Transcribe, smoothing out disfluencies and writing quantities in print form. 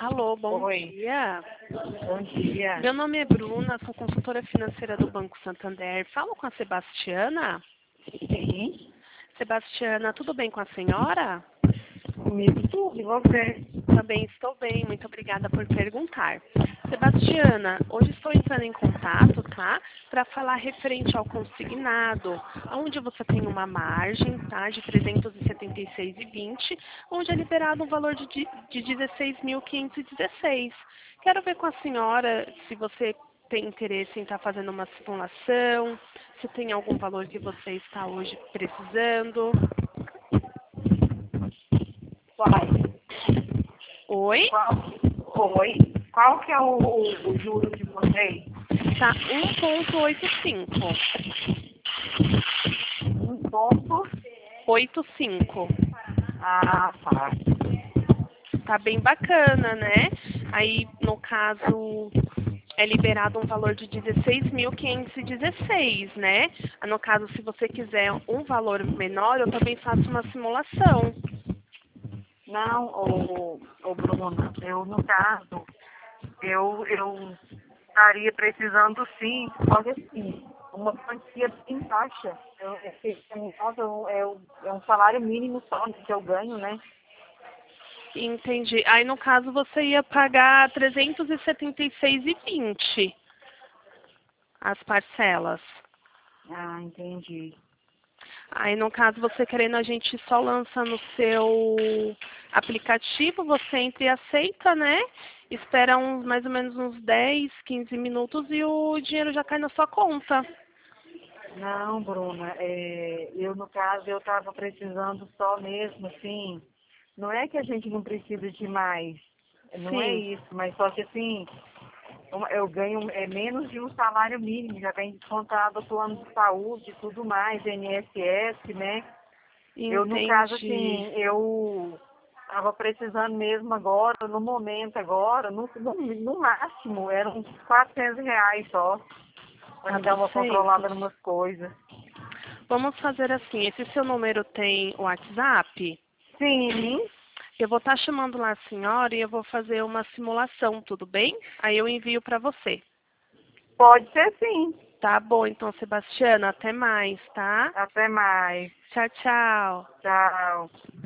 Alô, bom Oi, dia. bom dia. Meu nome é Bruna, sou consultora financeira do Banco Santander. Falo com a Sebastiana. Sim, Sebastiana, tudo bem com a senhora? comigo tudo, e você? Também estou bem, muito obrigada por perguntar. Sebastiana, hoje estou entrando em contato, tá? Para falar referente ao consignado, onde você tem uma margem, tá? De 376,20, onde é liberado um valor de 16.516. Quero ver com a senhora se você tem interesse em estar fazendo uma simulação, se tem algum valor que você está hoje precisando. Qual? Oi? Oi, qual que é o juro de vocês? Tá 1,85. Um ponto. 85. Ah, tá. Tá bem bacana, né? Aí, no caso, é liberado um valor de 16.516, né? No caso, se você quiser um valor menor, eu também faço uma simulação. Não, ô Bruna, eu no caso, eu estaria precisando sim, só que assim, uma quantia bem baixa. É um salário mínimo só que eu ganho, né? Entendi. Aí, no caso, você ia pagar 376,20 as parcelas. Ah, entendi. Aí, no caso, você querendo, a gente só lança no seu aplicativo, você entra e aceita, né? Espera mais ou menos uns 10, 15 minutos e o dinheiro já cai na sua conta. Não, Bruna, eu no caso eu estava precisando só mesmo, assim, não é que a gente não precisa de mais, não é Sim, isso, mas só que assim, eu ganho menos de um salário mínimo, já vem descontado o plano de saúde e tudo mais, INSS, né? Eu no caso entendi. assim, eu estava precisando mesmo agora, no momento agora, no máximo, eram uns R$ 400 só, para me dar uma controlada 400. em umas coisas. Vamos fazer assim, esse seu número tem WhatsApp? Sim, Eu vou estar chamando lá a senhora e eu vou fazer uma simulação, tudo bem? Aí eu envio para você. pode ser sim. Tá bom, então, Sebastiana, até mais, tá? Até mais. Tchau, tchau. Tchau.